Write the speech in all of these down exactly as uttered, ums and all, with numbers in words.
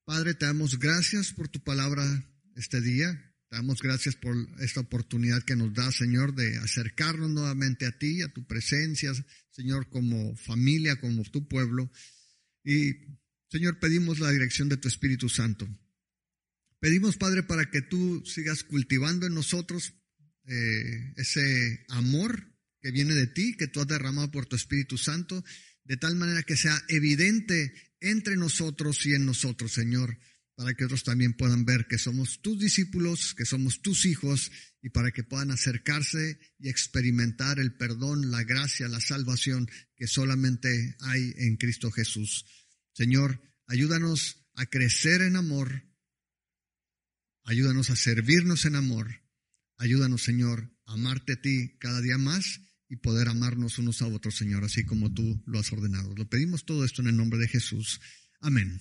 Padre, te damos gracias por tu palabra este día. Te damos gracias por esta oportunidad que nos da, Señor, de acercarnos nuevamente a ti, a tu presencia, Señor, como familia, como tu pueblo. Y, Señor, pedimos la dirección de tu Espíritu Santo. Pedimos, Padre, para que tú sigas cultivando en nosotros eh, ese amor que viene de ti, que tú has derramado por tu Espíritu Santo, de tal manera que sea evidente entre nosotros y en nosotros, Señor, para que otros también puedan ver que somos tus discípulos, que somos tus hijos, y para que puedan acercarse y experimentar el perdón, la gracia, la salvación que solamente hay en Cristo Jesús. Señor, ayúdanos a crecer en amor, ayúdanos a servirnos en amor, ayúdanos, Señor, a amarte a ti cada día más y poder amarnos unos a otros, Señor, así como tú lo has ordenado. Lo pedimos todo esto en el nombre de Jesús. Amén.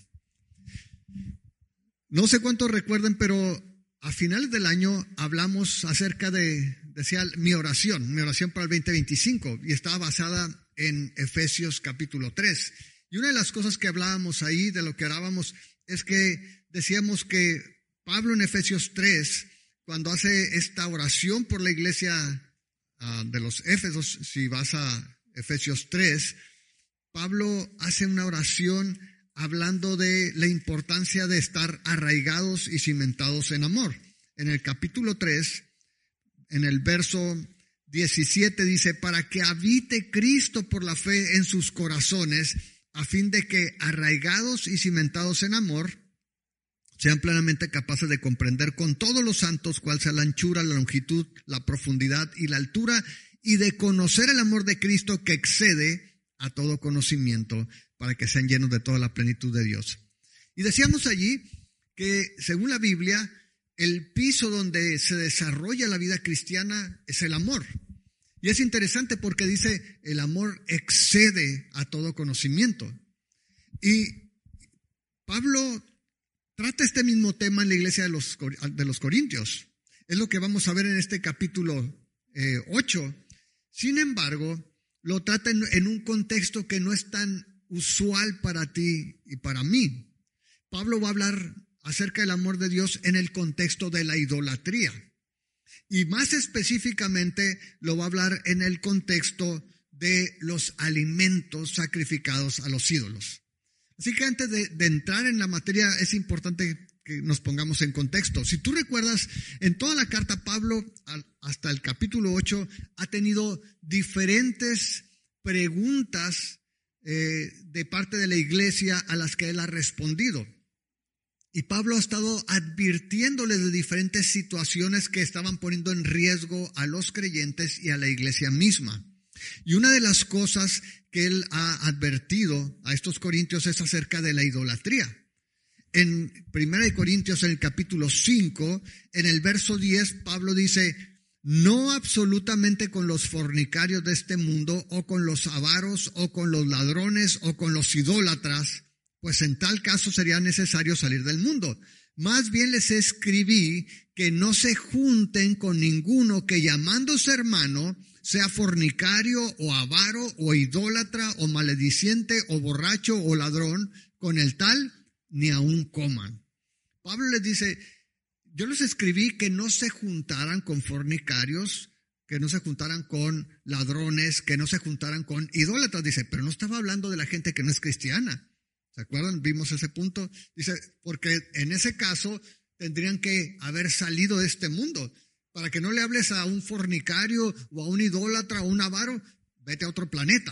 No sé cuántos recuerden, pero a finales del año hablamos acerca de, decía, mi oración, mi oración para el veinte veinticinco, y estaba basada en Efesios capítulo tres. Y una de las cosas que hablábamos ahí, de lo que orábamos, es que decíamos que Pablo en Efesios tres, cuando hace esta oración por la iglesia uh, de los Éfesos, si vas a Efesios tres, Pablo hace una oración hablando de la importancia de estar arraigados y cimentados en amor. En el capítulo tres, en el verso diecisiete dice, para que habite Cristo por la fe en sus corazones, a fin de que arraigados y cimentados en amor, sean plenamente capaces de comprender con todos los santos cuál sea la anchura, la longitud, la profundidad y la altura, y de conocer el amor de Cristo que excede a todo conocimiento, para que sean llenos de toda la plenitud de Dios. Y decíamos allí que, según la Biblia, el piso donde se desarrolla la vida cristiana es el amor. Y es interesante porque dice, el amor excede a todo conocimiento. Y Pablo trata este mismo tema en la iglesia de los, de los Corintios. Es lo que vamos a ver en este capítulo eh, ocho. Sin embargo, lo trata en, en un contexto que no es tan usual para ti y para mí. Pablo va a hablar acerca del amor de Dios en el contexto de la idolatría. Y más específicamente lo va a hablar en el contexto de los alimentos sacrificados a los ídolos. Así que antes de, de entrar en la materia es importante que nos pongamos en contexto. Si tú recuerdas, en toda la carta Pablo, hasta el capítulo ocho, ha tenido diferentes preguntas eh, de parte de la iglesia a las que él ha respondido. Y Pablo ha estado advirtiéndoles de diferentes situaciones que estaban poniendo en riesgo a los creyentes y a la iglesia misma. Y una de las cosas que él ha advertido a estos corintios es acerca de la idolatría. En primera de Corintios, en el capítulo cinco, en el verso diez, Pablo dice, no absolutamente con los fornicarios de este mundo, o con los avaros, o con los ladrones, o con los idólatras, pues en tal caso sería necesario salir del mundo. Más bien les escribí que no se junten con ninguno que llamándose hermano sea fornicario o avaro o idólatra o malediciente o borracho o ladrón, con el tal ni aun coman. Pablo les dice, yo les escribí que no se juntaran con fornicarios, que no se juntaran con ladrones, que no se juntaran con idólatras. Dice, pero no estaba hablando de la gente que no es cristiana. ¿Se acuerdan? Vimos ese punto. Dice, porque en ese caso tendrían que haber salido de este mundo. Para que no le hables a un fornicario o a un idólatra o a un avaro, vete a otro planeta.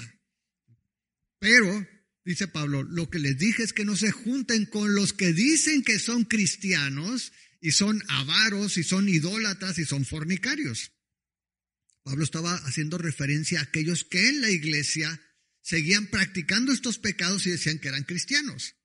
Pero, dice Pablo, lo que les dije es que no se junten con los que dicen que son cristianos y son avaros y son idólatras y son fornicarios. Pablo estaba haciendo referencia a aquellos que en la iglesia seguían practicando estos pecados y decían que eran cristianos.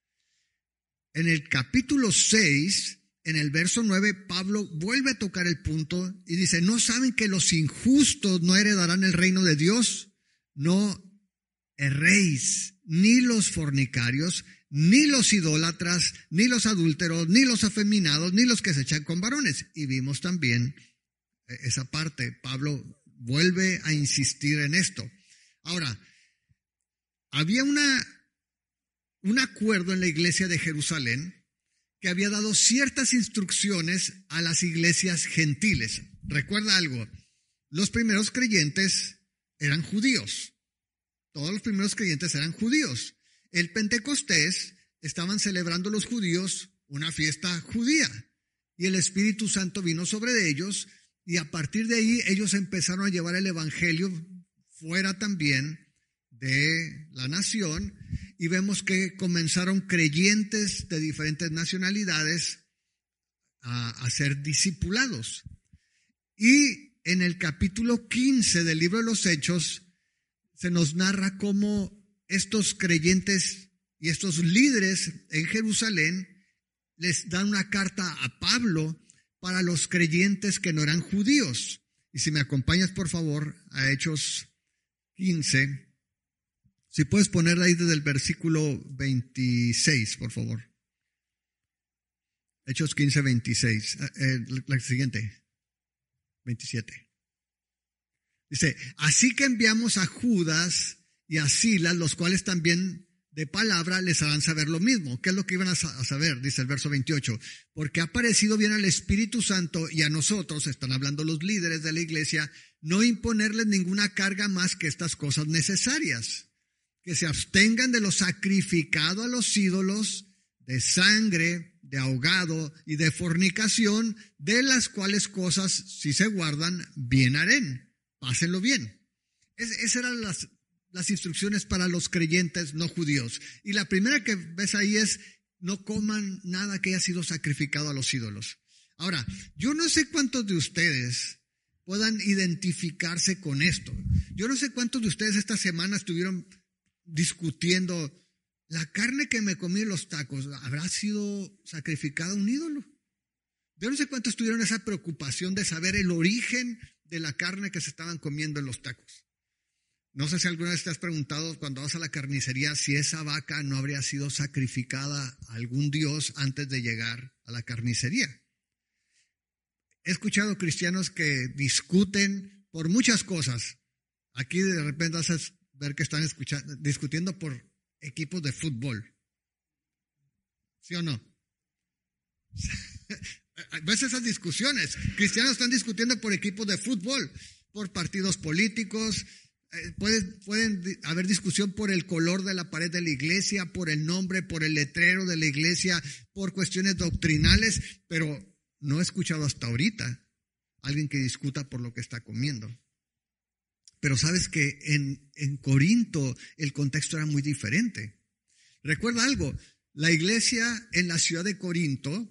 En el capítulo seis, en el verso nueve, Pablo vuelve a tocar el punto y dice, ¿no saben que los injustos no heredarán el reino de Dios? No erréis, ni los fornicarios, ni los idólatras, ni los adúlteros, ni los afeminados, ni los que se echan con varones. Y vimos también esa parte. Pablo vuelve a insistir en esto. Ahora, había una, un acuerdo en la iglesia de Jerusalén que había dado ciertas instrucciones a las iglesias gentiles. Recuerda algo, los primeros creyentes eran judíos. Todos los primeros creyentes eran judíos. El Pentecostés estaban celebrando los judíos una fiesta judía y el Espíritu Santo vino sobre ellos y a partir de ahí ellos empezaron a llevar el evangelio fuera también de la nación y vemos que comenzaron creyentes de diferentes nacionalidades a, a ser discipulados. Y en el capítulo quince del libro de los Hechos se nos narra cómo estos creyentes y estos líderes en Jerusalén les dan una carta a Pablo para los creyentes que no eran judíos. Y si me acompañas por favor a Hechos quince, si puedes ponerla ahí desde el versículo veintiséis, por favor. Hechos quince, veintiséis. Eh, la siguiente. veintisiete. Dice, así que enviamos a Judas y a Silas, los cuales también de palabra les harán saber lo mismo. ¿Qué es lo que iban a saber? Dice el verso veintiocho. Porque ha parecido bien al Espíritu Santo y a nosotros, están hablando los líderes de la iglesia, no imponerles ninguna carga más que estas cosas necesarias. Que se abstengan de lo sacrificado a los ídolos, de sangre, de ahogado y de fornicación, de las cuales cosas, si se guardan, bien harán. Pásenlo bien. Es, esas eran las, las instrucciones para los creyentes no judíos. Y la primera que ves ahí es, no coman nada que haya sido sacrificado a los ídolos. Ahora, yo no sé cuántos de ustedes puedan identificarse con esto. Yo no sé cuántos de ustedes esta semana estuvieron discutiendo, la carne que me comí en los tacos, ¿habrá sido sacrificada a un ídolo? Yo no sé cuántos tuvieron esa preocupación de saber el origen de la carne que se estaban comiendo en los tacos. No sé si alguna vez te has preguntado cuando vas a la carnicería si esa vaca no habría sido sacrificada a algún dios antes de llegar a la carnicería. He escuchado cristianos que discuten por muchas cosas. Aquí de repente vas a ver que están escuchando, discutiendo por equipos de fútbol. ¿Sí o no? ¿Ves esas discusiones? Cristianos están discutiendo por equipos de fútbol, por partidos políticos. Eh, puede, pueden haber discusión por el color de la pared de la iglesia, por el nombre, por el letrero de la iglesia, por cuestiones doctrinales, pero no he escuchado hasta ahorita alguien que discuta por lo que está comiendo. Pero sabes que en, en Corinto el contexto era muy diferente. Recuerda algo, la iglesia en la ciudad de Corinto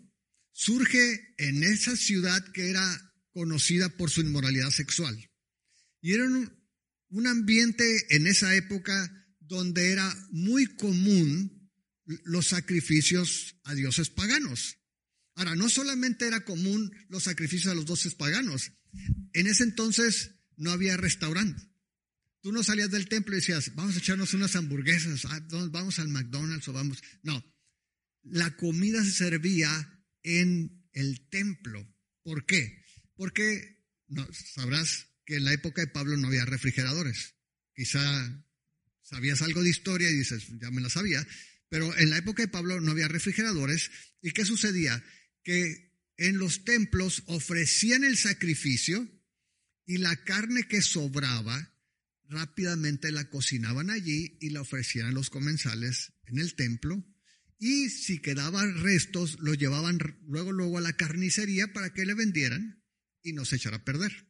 surge en esa ciudad que era conocida por su inmoralidad sexual. Y era un, un ambiente en esa época donde era muy común los sacrificios a dioses paganos. Ahora, no solamente era común los sacrificios a los dioses paganos, en ese entonces no había restaurante. Tú no salías del templo y decías, vamos a echarnos unas hamburguesas, vamos al McDonald's o vamos. No, la comida se servía en el templo. ¿Por qué? Porque no, sabrás que en la época de Pablo no había refrigeradores. Quizá sabías algo de historia y dices, ya me la sabía, pero en la época de Pablo no había refrigeradores. ¿Y qué sucedía? Que en los templos ofrecían el sacrificio y la carne que sobraba rápidamente la cocinaban allí y la ofrecían a los comensales en el templo. Y si quedaban restos, los llevaban luego, luego a la carnicería para que le vendieran y no se echara a perder.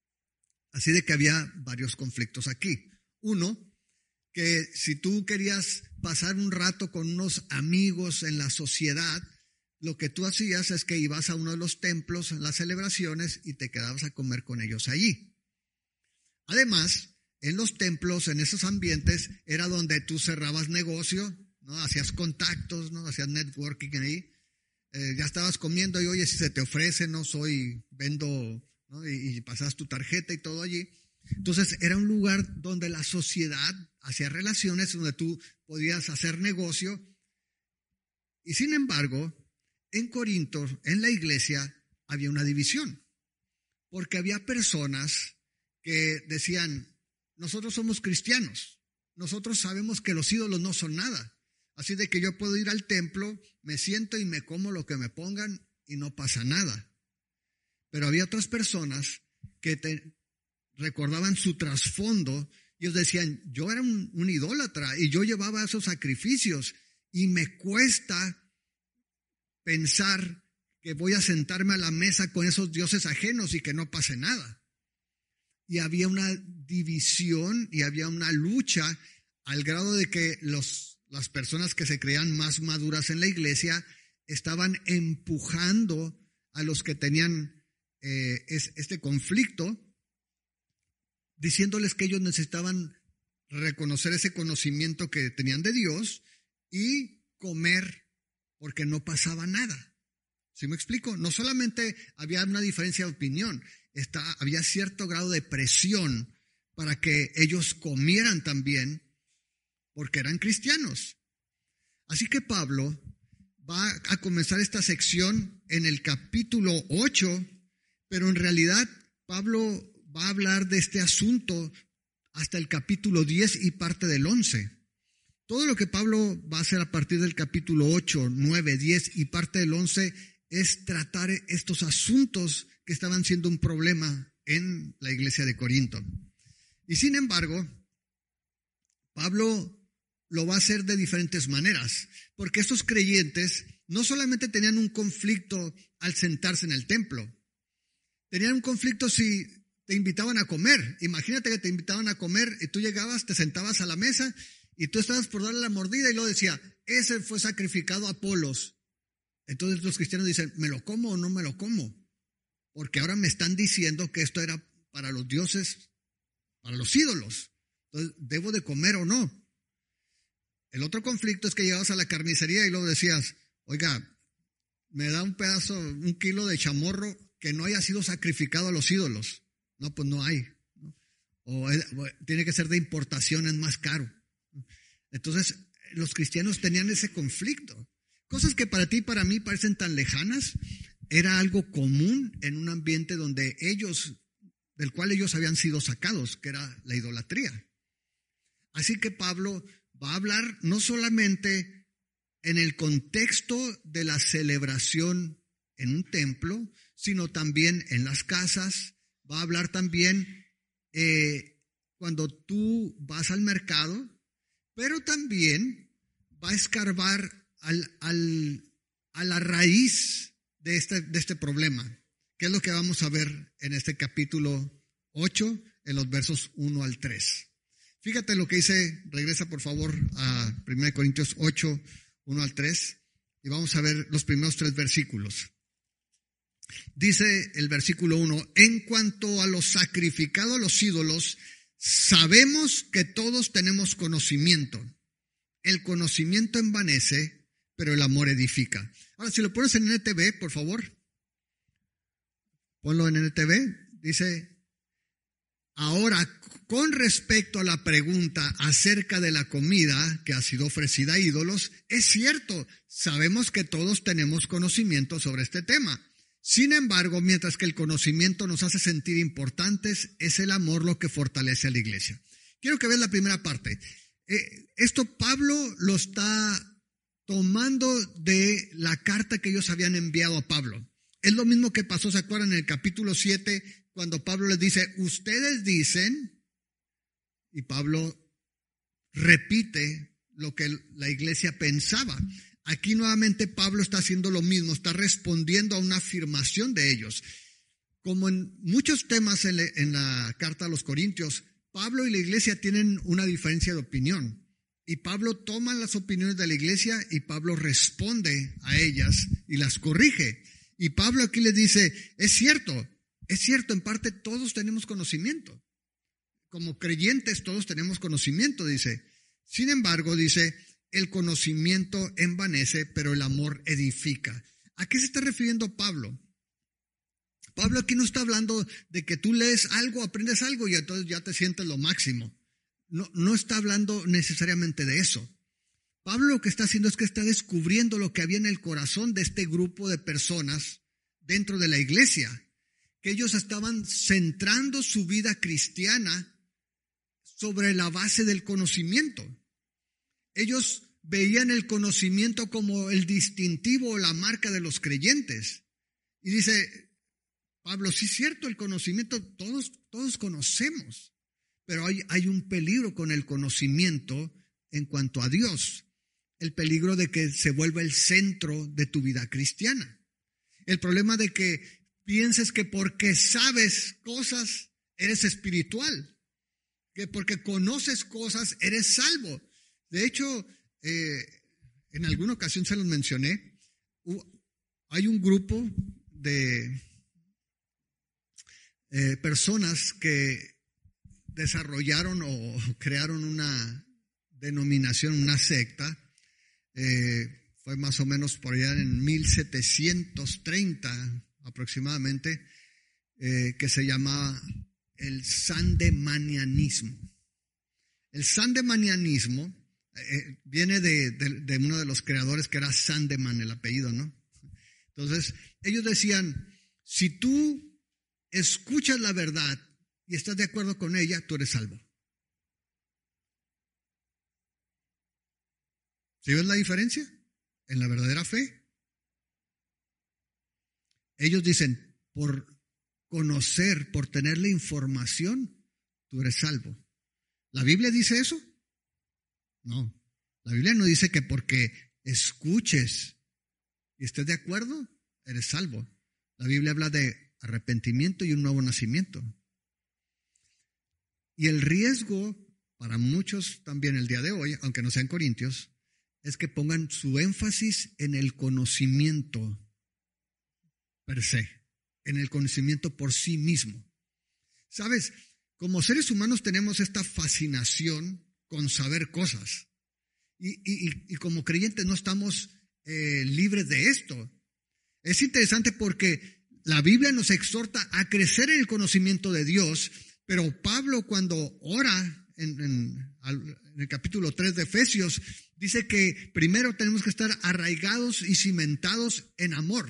Así de que había varios conflictos aquí. Uno, que si tú querías pasar un rato con unos amigos en la sociedad, lo que tú hacías es que ibas a uno de los templos en las celebraciones y te quedabas a comer con ellos allí. Además, en los templos, en esos ambientes, era donde tú cerrabas negocio, ¿no? Hacías contactos, ¿no? Hacías networking ahí. Eh, ya estabas comiendo y oye, si se te ofrece, no soy, vendo, ¿no? Y, y pasas tu tarjeta y todo allí. Entonces era un lugar donde la sociedad hacía relaciones, donde tú podías hacer negocio. Y sin embargo, en Corinto, en la iglesia, había una división. Porque había personas que decían, nosotros somos cristianos, nosotros sabemos que los ídolos no son nada. Así de que yo puedo ir al templo, me siento y me como lo que me pongan y no pasa nada. Pero había otras personas que te recordaban su trasfondo y ellos decían, yo era un, un idólatra y yo llevaba esos sacrificios y me cuesta pensar que voy a sentarme a la mesa con esos dioses ajenos y que no pase nada. Y había una división y había una lucha al grado de que los, las personas que se creían más maduras en la iglesia estaban empujando a los que tenían eh, es, este conflicto, diciéndoles que ellos necesitaban reconocer ese conocimiento que tenían de Dios y comer porque no pasaba nada. ¿Sí me explico? No solamente había una diferencia de opinión, está, había cierto grado de presión para que ellos comieran también porque eran cristianos. Así que Pablo va a comenzar esta sección en el capítulo ocho, pero en realidad Pablo va a hablar de este asunto hasta el capítulo diez y parte del once. Todo lo que Pablo va a hacer a partir del capítulo ocho, nueve, diez y parte del once es tratar estos asuntos que estaban siendo un problema en la iglesia de Corinto. Y sin embargo, Pablo lo va a hacer de diferentes maneras, porque estos creyentes no solamente tenían un conflicto al sentarse en el templo, tenían un conflicto si te invitaban a comer. Imagínate que te invitaban a comer y tú llegabas, te sentabas a la mesa y tú estabas por darle la mordida y luego decía, ese fue sacrificado a Apolos. Entonces los cristianos dicen, ¿me lo como o no me lo como? Porque ahora me están diciendo que esto era para los dioses, para los ídolos. Entonces, ¿debo de comer o no? El otro conflicto es que llegabas a la carnicería y luego decías, oiga, me da un pedazo, un kilo de chamorro que no haya sido sacrificado a los ídolos. No, pues no hay. O, es, o tiene que ser de importación, es más caro. Entonces, los cristianos tenían ese conflicto. Cosas que para ti y para mí parecen tan lejanas, era algo común en un ambiente donde ellos, del cual ellos habían sido sacados, que era la idolatría. Así que Pablo va a hablar no solamente en el contexto de la celebración en un templo, sino también en las casas. Va a hablar también eh, cuando tú vas al mercado, pero también va a escarbar al, al, a la raíz de este, de este problema, que es lo que vamos a ver en este capítulo ocho, en los versos uno al tres. Fíjate lo que dice, regresa por favor a primera Corintios ocho, uno al tres, y vamos a ver los primeros tres versículos. Dice el versículo uno, en cuanto a lo sacrificado a los ídolos, sabemos que todos tenemos conocimiento. El conocimiento envanece, pero el amor edifica. Ahora, si lo pones en N T V, por favor, ponlo en N T V, dice, ahora, con respecto a la pregunta acerca de la comida que ha sido ofrecida a ídolos, es cierto, sabemos que todos tenemos conocimiento sobre este tema. Sin embargo, mientras que el conocimiento nos hace sentir importantes, es el amor lo que fortalece a la iglesia. Quiero que veas la primera parte. Eh, esto Pablo lo está tomando de la carta que ellos habían enviado a Pablo. Es lo mismo que pasó, ¿se acuerdan? En el capítulo siete, cuando Pablo les dice, ustedes dicen, y Pablo repite lo que la iglesia pensaba. Aquí nuevamente Pablo está haciendo lo mismo, está respondiendo a una afirmación de ellos. Como en muchos temas en, le, en la carta a los Corintios, Pablo y la iglesia tienen una diferencia de opinión. Y Pablo toma las opiniones de la iglesia y Pablo responde a ellas y las corrige. Y Pablo aquí les dice, es cierto, es cierto, en parte todos tenemos conocimiento. Como creyentes todos tenemos conocimiento, dice. Sin embargo, dice, el conocimiento envanece, pero el amor edifica. ¿A qué se está refiriendo Pablo? Pablo aquí no está hablando de que tú lees algo, aprendes algo y entonces ya te sientes lo máximo. No, no está hablando necesariamente de eso. Pablo lo que está haciendo es que está descubriendo lo que había en el corazón de este grupo de personas dentro de la iglesia, que ellos estaban centrando su vida cristiana sobre la base del conocimiento. Ellos veían el conocimiento como el distintivo o la marca de los creyentes. Y dice Pablo, sí es cierto, el conocimiento, todos, todos conocemos, pero hay, hay un peligro con el conocimiento en cuanto a Dios. El peligro de que se vuelva el centro de tu vida cristiana. El problema de que pienses que porque sabes cosas eres espiritual, que porque conoces cosas eres salvo. De hecho, eh, en alguna ocasión se los mencioné, hay un grupo de eh, personas que desarrollaron o crearon una denominación, una secta. Eh, fue más o menos por allá en mil setecientos treinta aproximadamente, eh, que se llamaba el sandemanianismo. El sandemanianismo eh, viene de, de, de uno de los creadores que era Sandeman, el apellido, ¿no? Entonces, ellos decían, si tú escuchas la verdad y estás de acuerdo con ella, tú eres salvo. ¿Sí ves la diferencia? En la verdadera fe. Ellos dicen, por conocer, por tener la información, tú eres salvo. ¿La Biblia dice eso? No. La Biblia no dice que porque escuches y estés de acuerdo, eres salvo. La Biblia habla de arrepentimiento y un nuevo nacimiento. Y el riesgo para muchos también el día de hoy, aunque no sean corintios, es que pongan su énfasis en el conocimiento per se, en el conocimiento por sí mismo. ¿Sabes? Como seres humanos tenemos esta fascinación con saber cosas. Y, y, y como creyentes no estamos eh, libres de esto. Es interesante porque la Biblia nos exhorta a crecer en el conocimiento de Dios, pero Pablo cuando ora en, en, en el capítulo tres de Efesios, dice que primero tenemos que estar arraigados y cimentados en amor.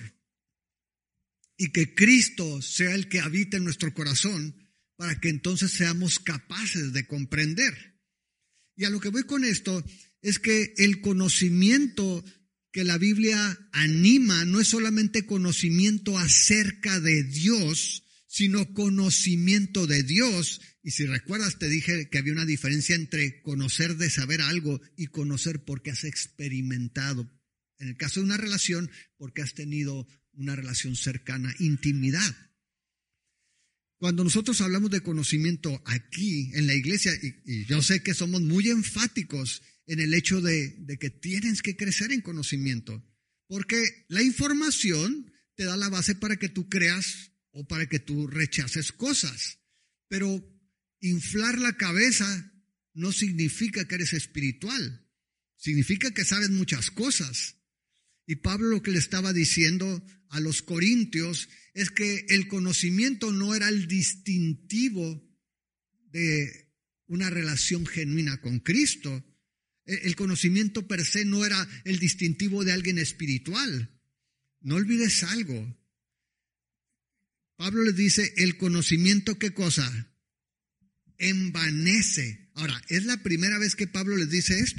Y que Cristo sea el que habite en nuestro corazón para que entonces seamos capaces de comprender. Y a lo que voy con esto es que el conocimiento que la Biblia anima no es solamente conocimiento acerca de Dios, sino conocimiento de Dios. Y si recuerdas, te dije que había una diferencia entre conocer de saber algo y conocer porque has experimentado. En el caso de una relación, porque has tenido una relación cercana, intimidad. Cuando nosotros hablamos de conocimiento aquí en la iglesia, y, y yo sé que somos muy enfáticos en el hecho de, de que tienes que crecer en conocimiento, porque la información te da la base para que tú creas o para que tú rechaces cosas, pero inflar la cabeza no significa que eres espiritual, significa que sabes muchas cosas. Y Pablo lo que le estaba diciendo a los corintios es que el conocimiento no era el distintivo de una relación genuina con Cristo. El conocimiento per se no era el distintivo de alguien espiritual. No olvides algo. Pablo les dice, el conocimiento, ¿qué cosa? Envanece. Ahora, ¿es la primera vez que Pablo les dice esto?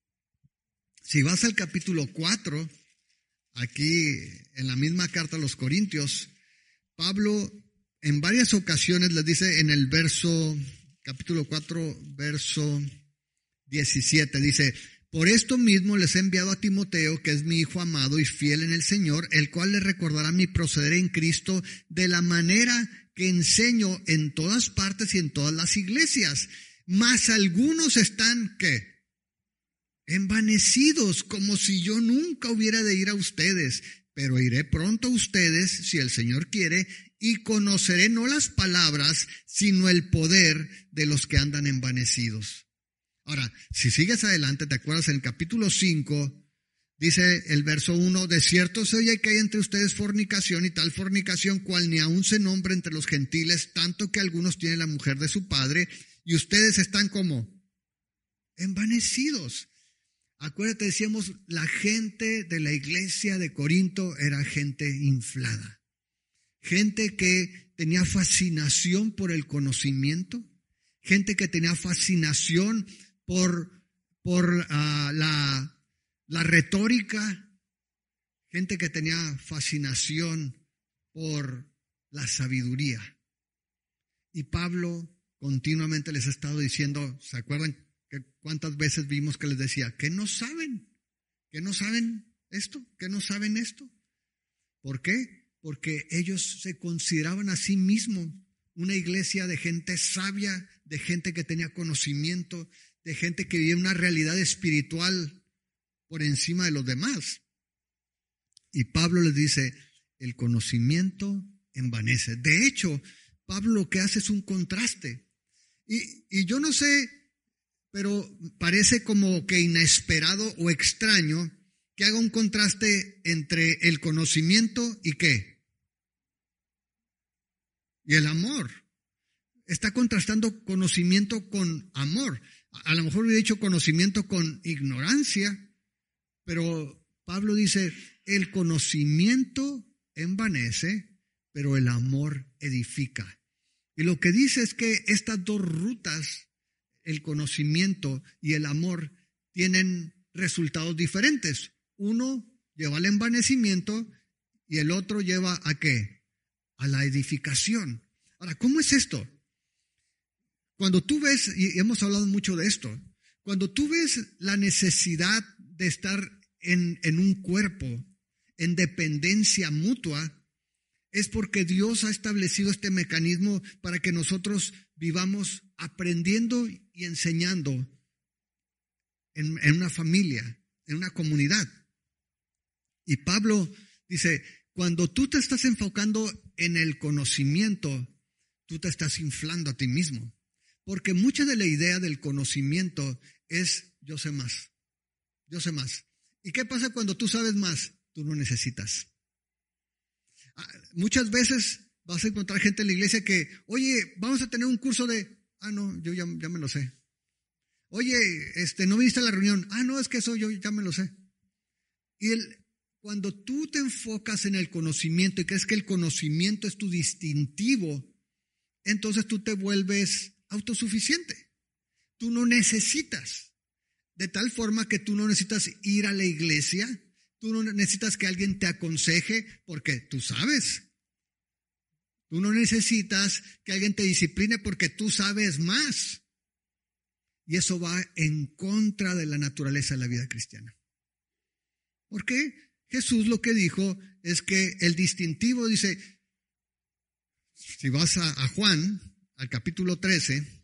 Si vas al capítulo cuatro, aquí en la misma carta a los Corintios, Pablo en varias ocasiones les dice en el verso, capítulo cuatro, verso diecisiete, dice, por esto mismo les he enviado a Timoteo, que es mi hijo amado y fiel en el Señor, el cual les recordará mi proceder en Cristo de la manera que enseño en todas partes y en todas las iglesias. Mas algunos están, ¿qué? Envanecidos, como si yo nunca hubiera de ir a ustedes, pero iré pronto a ustedes, si el Señor quiere, y conoceré no las palabras, sino el poder de los que andan envanecidos. Ahora, si sigues adelante, ¿te acuerdas? En el capítulo cinco, dice el verso uno, de cierto se oye que hay entre ustedes fornicación, y tal fornicación cual ni aún se nombra entre los gentiles, tanto que algunos tienen la mujer de su padre, y ustedes están como envanecidos. Acuérdate, decíamos, la gente de la iglesia de Corinto era gente inflada. Gente que tenía fascinación por el conocimiento. Gente que tenía fascinación por, por uh, la la retórica, gente que tenía fascinación por la sabiduría. Y Pablo continuamente les ha estado diciendo, ¿se acuerdan que cuántas veces vimos que les decía, que no saben, que no saben esto, que no saben esto? ¿Por qué? Porque ellos se consideraban a sí mismos una iglesia de gente sabia, de gente que tenía conocimiento, de gente que vivía una realidad espiritual por encima de los demás. Y Pablo les dice, el conocimiento envanece. De hecho, Pablo lo que hace es un contraste. Y, y yo no sé, pero parece como que inesperado o extraño que haga un contraste entre el conocimiento y ¿qué? Y el amor. Está contrastando conocimiento con amor. A lo mejor hubiera dicho conocimiento con ignorancia, pero Pablo dice, el conocimiento envanece, pero el amor edifica. Y lo que dice es que estas dos rutas, el conocimiento y el amor, tienen resultados diferentes. Uno lleva al envanecimiento y el otro lleva ¿a qué? A la edificación. Ahora, ¿cómo es esto? Cuando tú ves, y hemos hablado mucho de esto, cuando tú ves la necesidad de estar en, en un cuerpo, en dependencia mutua, es porque Dios ha establecido este mecanismo para que nosotros vivamos aprendiendo y enseñando en, en una familia, en una comunidad. Y Pablo dice, cuando tú te estás enfocando en el conocimiento, tú te estás inflando a ti mismo. Porque mucha de la idea del conocimiento es yo sé más, yo sé más. ¿Y qué pasa cuando tú sabes más? Tú no necesitas. Muchas veces vas a encontrar gente en la iglesia que, oye, vamos a tener un curso de, ah, no, yo ya, ya me lo sé. Oye, este, ¿no viniste a la reunión? Ah, no, es que eso yo ya me lo sé. Y el, cuando tú te enfocas en el conocimiento y crees que el conocimiento es tu distintivo, entonces tú te vuelves autosuficiente. Tú no necesitas. De tal forma que tú no necesitas ir a la iglesia, tú no necesitas que alguien te aconseje porque tú sabes. Tú no necesitas que alguien te discipline porque tú sabes más. Y eso va en contra de la naturaleza de la vida cristiana. ¿Por qué? Jesús lo que dijo es que el distintivo, dice, si vas a, a Juan, al capítulo trece,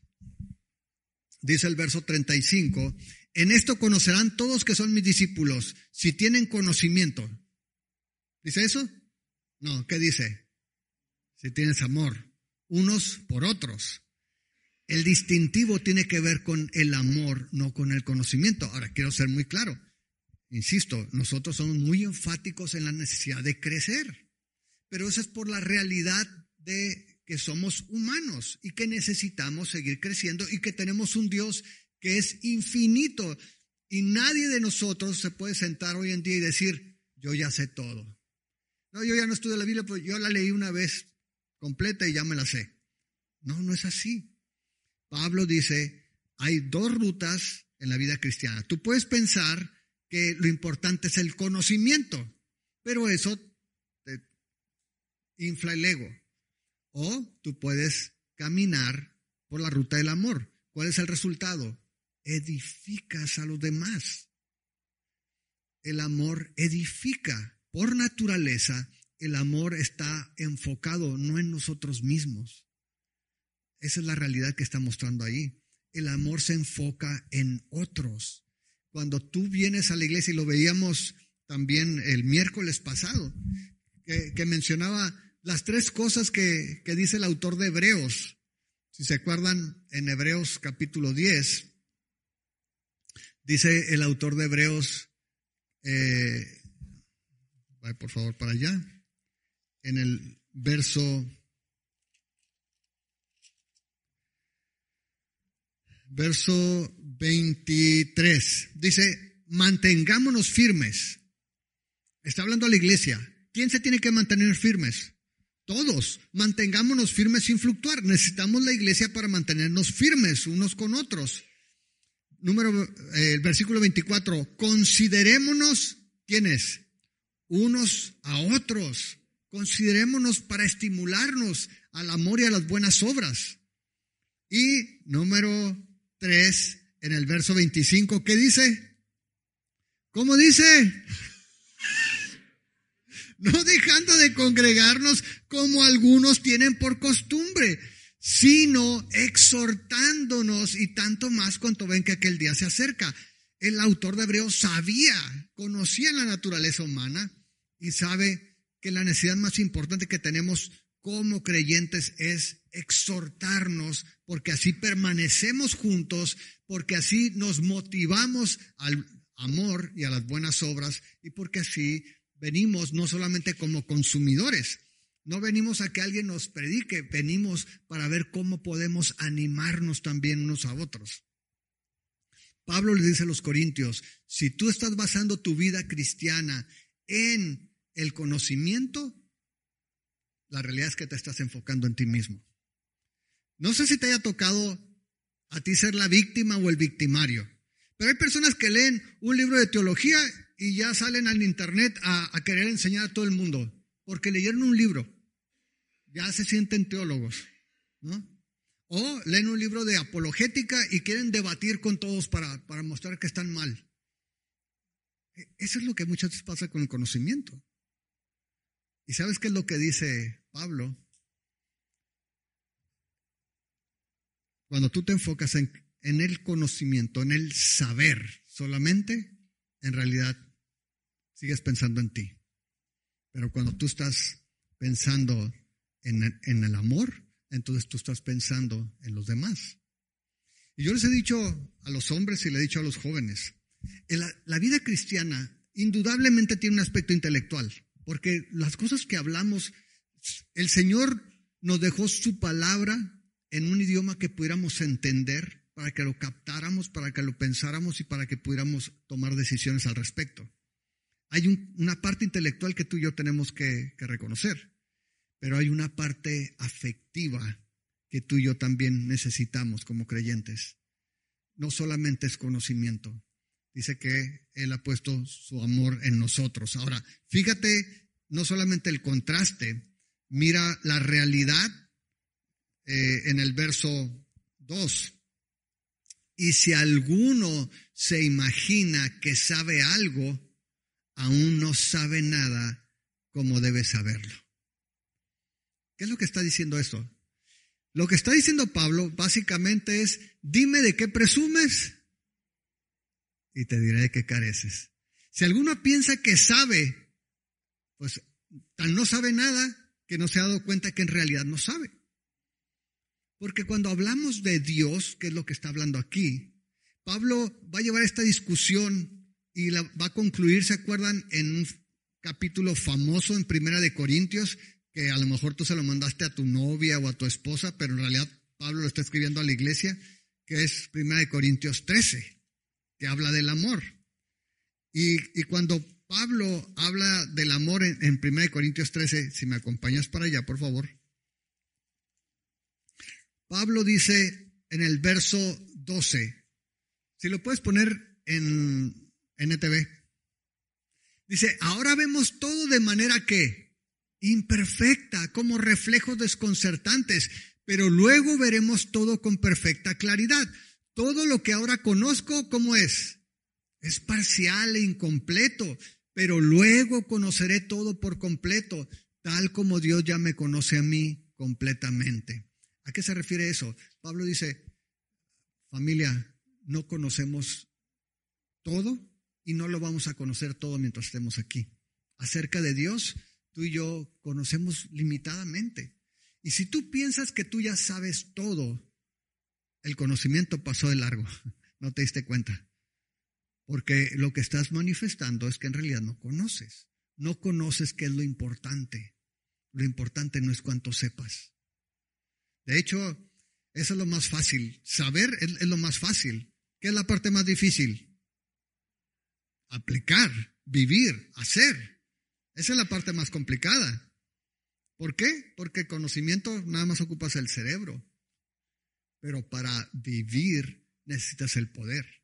dice el verso treinta y cinco, en esto conocerán todos que son mis discípulos, si tienen conocimiento. ¿Dice eso? No, ¿qué dice? Si tienes amor, unos por otros. El distintivo tiene que ver con el amor, no con el conocimiento. Ahora, quiero ser muy claro. Insisto, nosotros somos muy enfáticos en la necesidad de crecer, pero eso es por la realidad de que somos humanos y que necesitamos seguir creciendo y que tenemos un Dios que es infinito y nadie de nosotros se puede sentar hoy en día y decir, yo ya sé todo. No, yo ya no estudio la Biblia, pues yo la leí una vez completa y ya me la sé. No, no es así. Pablo dice, hay dos rutas en la vida cristiana. Tú puedes pensar que lo importante es el conocimiento, pero eso te infla el ego. O tú puedes caminar por la ruta del amor. ¿Cuál es el resultado? Edificas a los demás. El amor edifica. Por naturaleza, el amor está enfocado no en nosotros mismos. Esa es la realidad que está mostrando ahí. El amor se enfoca en otros. Cuando tú vienes a la iglesia, y lo veíamos también el miércoles pasado, que, que mencionaba las tres cosas que, que dice el autor de Hebreos. Si se acuerdan, en Hebreos capítulo diez, dice el autor de Hebreos, eh, vaya por favor para allá, en el verso, verso veintitrés, dice, mantengámonos firmes. Está hablando a la iglesia. ¿Quién se tiene que mantener firmes? Todos, mantengámonos firmes sin fluctuar. Necesitamos la iglesia para mantenernos firmes unos con otros. número, eh, el versículo veinticuatro, considerémonos, ¿quiénes? Unos a otros. Considerémonos para estimularnos al amor y a las buenas obras. Y número tres, en el verso veinticinco, ¿qué dice? ¿Cómo dice? No dejando de congregarnos como algunos tienen por costumbre, sino exhortándonos, y tanto más cuanto ven que aquel día se acerca. El autor de Hebreos sabía, conocía la naturaleza humana y sabe que la necesidad más importante que tenemos como creyentes es exhortarnos, porque así permanecemos juntos, porque así nos motivamos al amor y a las buenas obras, y porque así venimos no solamente como consumidores, no venimos a que alguien nos predique, venimos para ver cómo podemos animarnos también unos a otros. Pablo le dice a los corintios, si tú estás basando tu vida cristiana en el conocimiento, la realidad es que te estás enfocando en ti mismo. No sé si te haya tocado a ti ser la víctima o el victimario, pero hay personas que leen un libro de teología y ya salen al internet a, a querer enseñar a todo el mundo, porque leyeron un libro, ya se sienten teólogos, ¿no? O leen un libro de apologética y quieren debatir con todos para, para mostrar que están mal. Eso es lo que muchas veces pasa con el conocimiento. ¿Y sabes qué es lo que dice Pablo? Cuando tú te enfocas en, en el conocimiento, en el saber solamente, en realidad sigues pensando en ti. Pero cuando tú estás pensando en, en el amor, entonces tú estás pensando en los demás. Y yo les he dicho a los hombres y le he dicho a los jóvenes, la, la vida cristiana indudablemente tiene un aspecto intelectual, porque las cosas que hablamos, el Señor nos dejó su palabra en un idioma que pudiéramos entender, para que lo captáramos, para que lo pensáramos y para que pudiéramos tomar decisiones al respecto. Hay un, una parte intelectual que tú y yo tenemos que, que reconocer, pero hay una parte afectiva que tú y yo también necesitamos como creyentes. No solamente es conocimiento. Dice que Él ha puesto su amor en nosotros. Ahora, fíjate, no solamente el contraste, mira la realidad eh, en el verso dos. Y si alguno se imagina que sabe algo, aún no sabe nada como debe saberlo. ¿Qué es lo que está diciendo esto? Lo que está diciendo Pablo básicamente es, dime de qué presumes y te diré de qué careces. Si alguno piensa que sabe, pues tan no sabe nada que no se ha dado cuenta que en realidad no sabe. Porque cuando hablamos de Dios, que es lo que está hablando aquí, Pablo va a llevar esta discusión y la va a concluir, ¿se acuerdan? En un capítulo famoso en Primera de Corintios, que a lo mejor tú se lo mandaste a tu novia o a tu esposa, pero en realidad Pablo lo está escribiendo a la iglesia, que es Primera de Corintios trece, que habla del amor. Y, y cuando Pablo habla del amor en, en Primera de Corintios trece, si me acompañas para allá, por favor. Pablo dice en el verso doce, si lo puedes poner en N T V, dice, ahora vemos todo de manera que imperfecta, como reflejos desconcertantes, pero luego veremos todo con perfecta claridad. Todo lo que ahora conozco, ¿cómo es? Es parcial e incompleto, pero luego conoceré todo por completo, tal como Dios ya me conoce a mí completamente. ¿A qué se refiere eso? Pablo dice, familia, no conocemos todo y no lo vamos a conocer todo mientras estemos aquí. Acerca de Dios, tú y yo conocemos limitadamente. Y si tú piensas que tú ya sabes todo, el conocimiento pasó de largo, no te diste cuenta. Porque lo que estás manifestando es que en realidad no conoces. No conoces qué es lo importante. Lo importante no es cuánto sepas. De hecho, eso es lo más fácil. Saber es, es lo más fácil. ¿Qué es la parte más difícil? Aplicar, vivir, hacer. Esa es la parte más complicada. ¿Por qué? Porque el conocimiento nada más ocupas el cerebro. Pero para vivir necesitas el poder.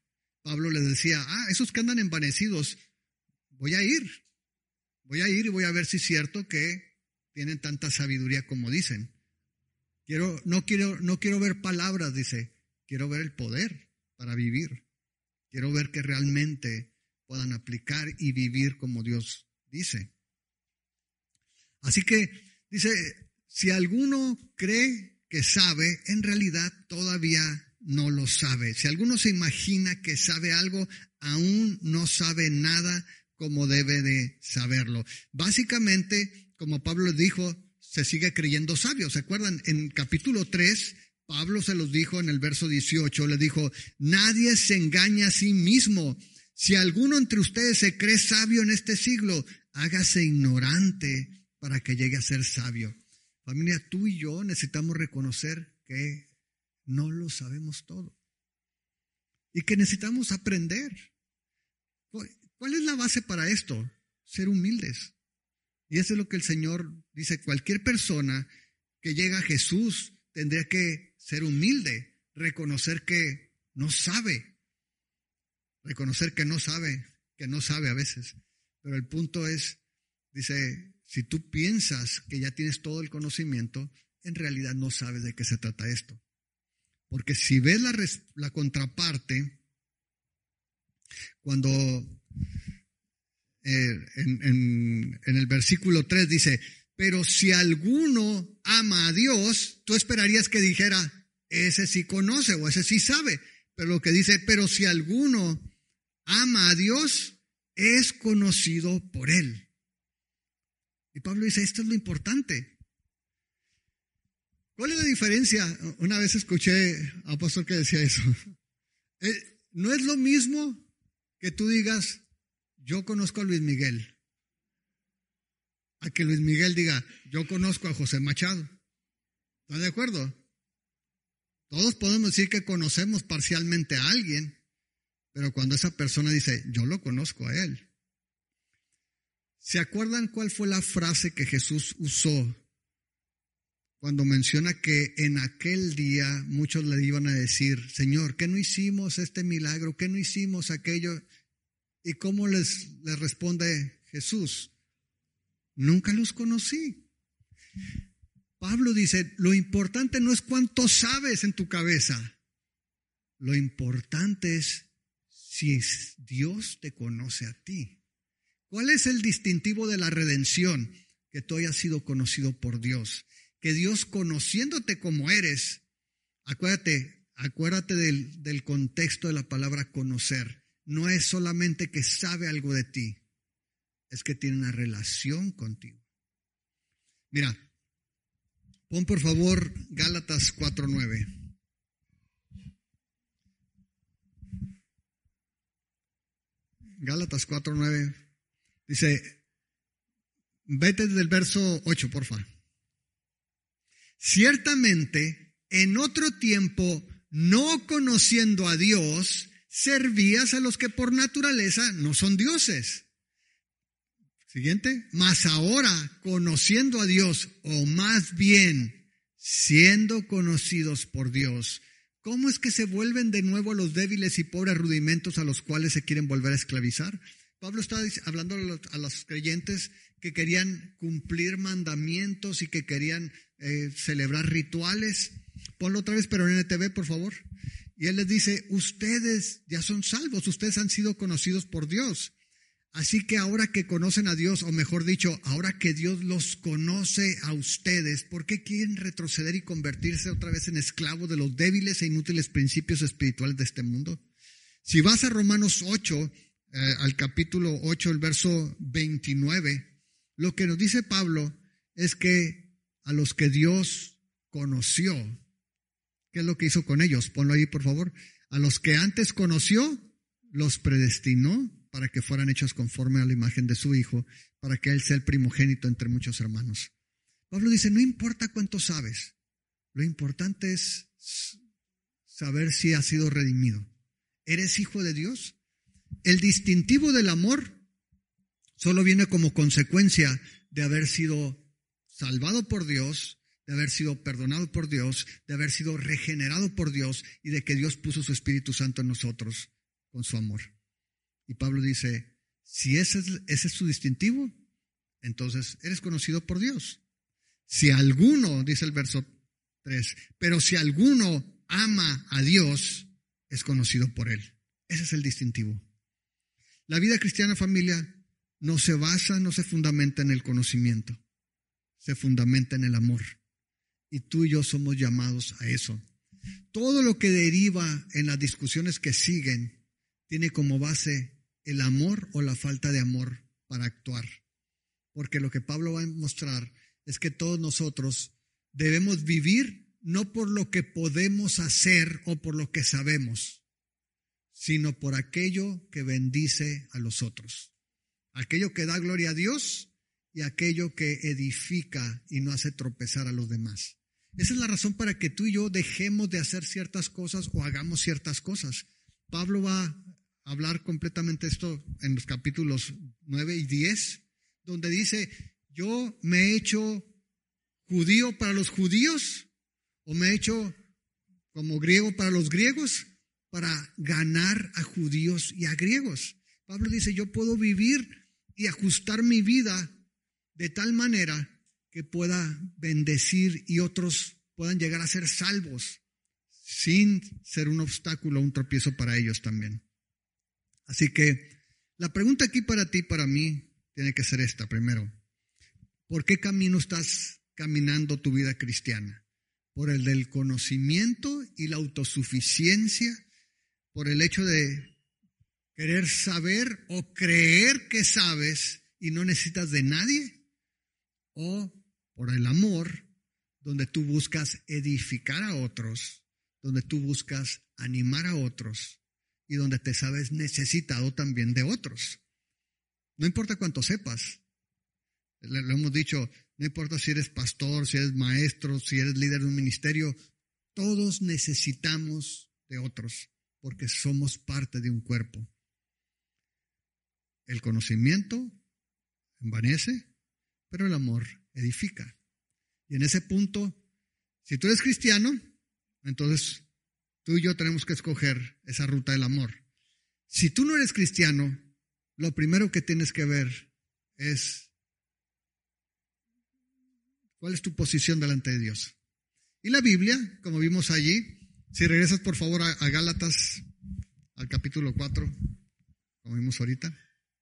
Pablo les decía, ah, esos que andan envanecidos, voy a ir, voy a ir y voy a ver si es cierto que tienen tanta sabiduría como dicen. Quiero, no quiero, no quiero ver palabras, dice, quiero ver el poder para vivir. Quiero ver que realmente puedan aplicar y vivir como Dios dice. Así que, dice, si alguno cree que sabe, en realidad todavía no lo sabe. Si alguno se imagina que sabe algo, aún no sabe nada como debe de saberlo. Básicamente, como Pablo les dijo, se sigue creyendo sabio. ¿Se acuerdan? En capítulo tres, Pablo se los dijo en el verso dieciocho, les dijo, nadie se engaña a sí mismo. Si alguno entre ustedes se cree sabio en este siglo, hágase ignorante para que llegue a ser sabio. Familia, tú y yo necesitamos reconocer que no lo sabemos todo y que necesitamos aprender. ¿Cuál es la base para esto? Ser humildes. Y eso es lo que el Señor dice. Cualquier persona que llega a Jesús tendría que ser humilde, reconocer que no sabe, reconocer que no sabe, que no sabe a veces. Pero el punto es, dice, si tú piensas que ya tienes todo el conocimiento, en realidad no sabes de qué se trata esto. Porque si ves la, res, la contraparte, cuando eh, en, en, en el versículo tres dice, pero si alguno ama a Dios, tú esperarías que dijera, ese sí conoce o ese sí sabe. Pero lo que dice, pero si alguno ama a Dios, es conocido por Él. Y Pablo dice, esto es lo importante. ¿Cuál es la diferencia? Una vez escuché a un pastor que decía eso. No es lo mismo que tú digas, yo conozco a Luis Miguel, a que Luis Miguel diga, yo conozco a José Machado. ¿Estás de acuerdo? Todos podemos decir que conocemos parcialmente a alguien, pero cuando esa persona dice, yo lo conozco a él. ¿Se acuerdan cuál fue la frase que Jesús usó cuando menciona que en aquel día muchos le iban a decir, Señor, ¿qué no hicimos este milagro? ¿Qué no hicimos aquello? ¿Y cómo les, les responde Jesús? Nunca los conocí. Pablo dice, lo importante no es cuánto sabes en tu cabeza. Lo importante es si Dios te conoce a ti. ¿Cuál es el distintivo de la redención? Que tú hayas sido conocido por Dios. Que Dios, conociéndote como eres, acuérdate, acuérdate del, del contexto de la palabra conocer. No es solamente que sabe algo de ti, es que tiene una relación contigo. Mira, pon por favor Gálatas cuatro nueve. Gálatas cuatro nueve. Dice, vete desde el verso ocho, por favor. Ciertamente, en otro tiempo, no conociendo a Dios, servías a los que por naturaleza no son dioses. Siguiente. Mas ahora, conociendo a Dios, o más bien, siendo conocidos por Dios, ¿cómo es que se vuelven de nuevo los débiles y pobres rudimentos a los cuales se quieren volver a esclavizar? Pablo está hablando a los, a los creyentes que querían cumplir mandamientos y que querían eh, celebrar rituales. Ponlo otra vez, pero en N T V, por favor. Y él les dice, ustedes ya son salvos, ustedes han sido conocidos por Dios. Así que ahora que conocen a Dios, o mejor dicho, ahora que Dios los conoce a ustedes, ¿por qué quieren retroceder y convertirse otra vez en esclavos de los débiles e inútiles principios espirituales de este mundo? Si vas a Romanos ocho, eh, al capítulo ocho, el verso veintinueve, lo que nos dice Pablo es que a los que Dios conoció, ¿qué es lo que hizo con ellos? Ponlo ahí, por favor. A los que antes conoció, los predestinó para que fueran hechos conforme a la imagen de su Hijo, para que Él sea el primogénito entre muchos hermanos. Pablo dice, no importa cuánto sabes, lo importante es saber si has sido redimido. ¿Eres hijo de Dios? El distintivo del amor solo viene como consecuencia de haber sido salvado por Dios, de haber sido perdonado por Dios, de haber sido regenerado por Dios y de que Dios puso su Espíritu Santo en nosotros con su amor. Y Pablo dice, si ese es, ese es tu distintivo, entonces eres conocido por Dios. Si alguno, dice el verso tres, pero si alguno ama a Dios, es conocido por Él. Ese es el distintivo. La vida cristiana, familia, no se basa, no se fundamenta en el conocimiento, se fundamenta en el amor. Y tú y yo somos llamados a eso. Todo lo que deriva en las discusiones que siguen tiene como base el amor o la falta de amor para actuar. Porque lo que Pablo va a mostrar es que todos nosotros debemos vivir no por lo que podemos hacer o por lo que sabemos, sino por aquello que bendice a los otros. Aquello que da gloria a Dios y aquello que edifica y no hace tropezar a los demás. Esa es la razón para que tú y yo dejemos de hacer ciertas cosas o hagamos ciertas cosas. Pablo va a hablar completamente esto en los capítulos nueve y diez, donde dice, yo me he hecho judío para los judíos o me he hecho como griego para los griegos para ganar a judíos y a griegos. Pablo dice, yo puedo vivir y ajustar mi vida de tal manera que pueda bendecir y otros puedan llegar a ser salvos sin ser un obstáculo o un tropiezo para ellos también. Así que la pregunta aquí para ti, para mí, tiene que ser esta primero. ¿Por qué camino estás caminando tu vida cristiana? ¿Por el del conocimiento y la autosuficiencia? ¿Por el hecho de querer saber o creer que sabes y no necesitas de nadie? ¿O por el amor, donde tú buscas edificar a otros, donde tú buscas animar a otros y donde te sabes necesitado también de otros? No importa cuánto sepas. Lo hemos dicho, no importa si eres pastor, si eres maestro, si eres líder de un ministerio, todos necesitamos de otros porque somos parte de un cuerpo. El conocimiento envanece, pero el amor edifica. Y en ese punto, si tú eres cristiano, entonces tú y yo tenemos que escoger esa ruta del amor. Si tú no eres cristiano, lo primero que tienes que ver es cuál es tu posición delante de Dios. Y la Biblia, como vimos allí, si regresas por favor a, a Gálatas, al capítulo cuatro, como vimos ahorita.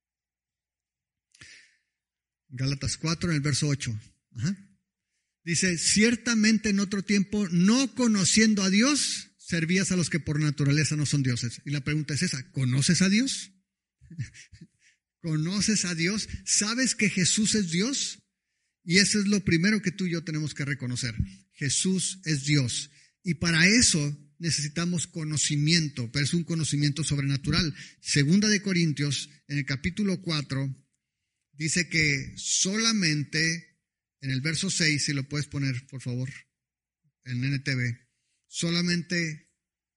Gálatas cuatro, en el verso ocho. Ajá. Dice, ciertamente en otro tiempo, no conociendo a Dios, servías a los que por naturaleza no son dioses. Y la pregunta es esa, ¿conoces a Dios? ¿Conoces a Dios? ¿Sabes que Jesús es Dios? Y eso es lo primero que tú y yo tenemos que reconocer. Jesús es Dios. Y para eso necesitamos conocimiento, pero es un conocimiento sobrenatural. Segunda de Corintios, en el capítulo cuatro, dice que solamente, en el verso seis, si lo puedes poner, por favor, en N T V, solamente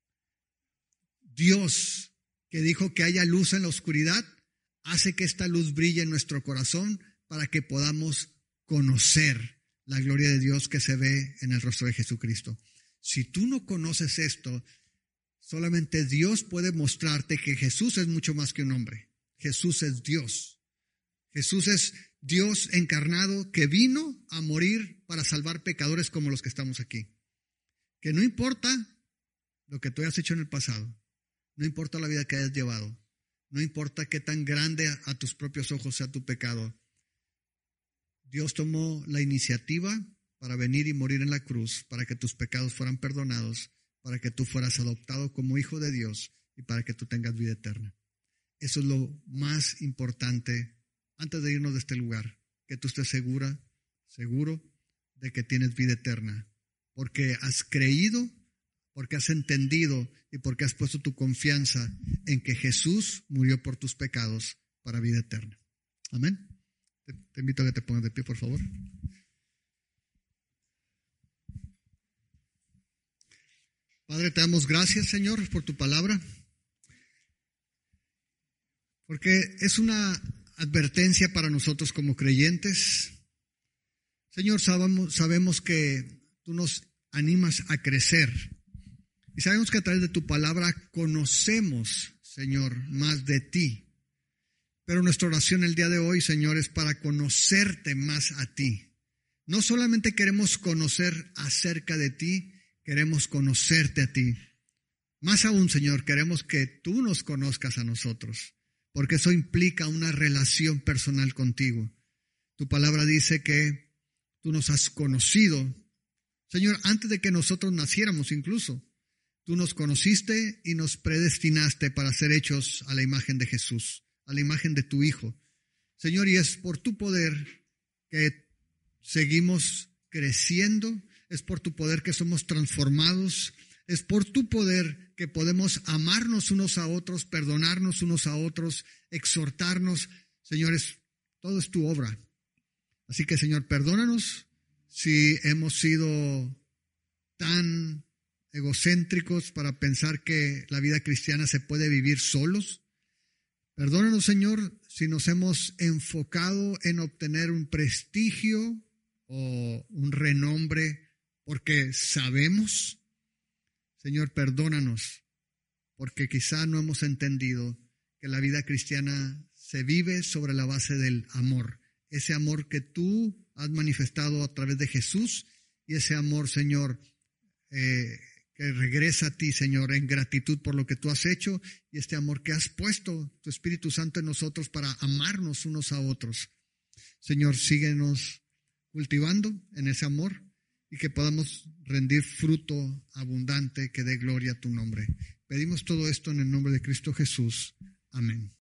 Dios, que dijo que haya luz en la oscuridad, hace que esta luz brille en nuestro corazón para que podamos conocer la gloria de Dios que se ve en el rostro de Jesucristo. Si tú no conoces esto, solamente Dios puede mostrarte que Jesús es mucho más que un hombre. Jesús es Dios. Jesús es Dios encarnado que vino a morir para salvar pecadores como los que estamos aquí. Que no importa lo que tú hayas hecho en el pasado, no importa la vida que hayas llevado, no importa qué tan grande a tus propios ojos sea tu pecado, Dios tomó la iniciativa para venir y morir en la cruz, para que tus pecados fueran perdonados, para que tú fueras adoptado como hijo de Dios y para que tú tengas vida eterna. Eso es lo más importante antes de irnos de este lugar, que tú estés segura, seguro de que tienes vida eterna, porque has creído, porque has entendido y porque has puesto tu confianza en que Jesús murió por tus pecados para vida eterna. Amén. Te, te invito a que te pongas de pie, por favor. Padre, te damos gracias, Señor, por tu palabra, porque es una advertencia para nosotros como creyentes. Señor, sabemos, sabemos que tú nos animas a crecer y sabemos que a través de tu palabra conocemos, Señor, más de ti. Pero nuestra oración el día de hoy, Señor, es para conocerte más a ti. No solamente queremos conocer acerca de ti, queremos conocerte a ti. Más aún, Señor, queremos que tú nos conozcas a nosotros, porque eso implica una relación personal contigo. Tu palabra dice que tú nos has conocido, Señor, antes de que nosotros naciéramos incluso. Tú nos conociste y nos predestinaste para ser hechos a la imagen de Jesús, a la imagen de tu Hijo. Señor, y es por tu poder que seguimos creciendo, es por tu poder que somos transformados, es por tu poder que podemos amarnos unos a otros, perdonarnos unos a otros, exhortarnos. Señores, todo es tu obra. Así que, Señor, perdónanos si hemos sido tan egocéntricos para pensar que la vida cristiana se puede vivir solos. Perdónanos, Señor, si nos hemos enfocado en obtener un prestigio o un renombre porque sabemos. Señor, perdónanos, porque quizá no hemos entendido que la vida cristiana se vive sobre la base del amor. Ese amor que tú has manifestado a través de Jesús y ese amor, Señor, eh, que regresa a ti, Señor, en gratitud por lo que tú has hecho y este amor que has puesto tu Espíritu Santo en nosotros para amarnos unos a otros. Señor, síguenos cultivando en ese amor y que podamos rendir fruto abundante que dé gloria a tu nombre. Pedimos todo esto en el nombre de Cristo Jesús. Amén.